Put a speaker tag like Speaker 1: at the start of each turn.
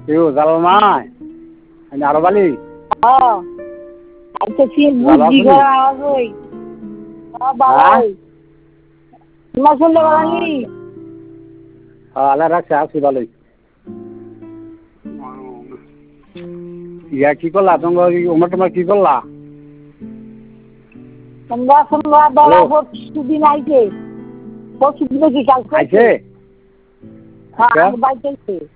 Speaker 1: কেউ জালাল নাই আরো বালি
Speaker 2: আচ্ছা কি বুদ্ধি করা আওয়াজ ওই বাবাই তোমার শুনতে পারি
Speaker 1: আল্লাহ রাখছে আছি ভালোই ইয়া কি করলা তোমার কি করলা
Speaker 2: তোমরা বেলা পরশুদিন আইছে পরশুদিন কি কাল
Speaker 1: আইছে
Speaker 2: হ্যাঁ বাইতে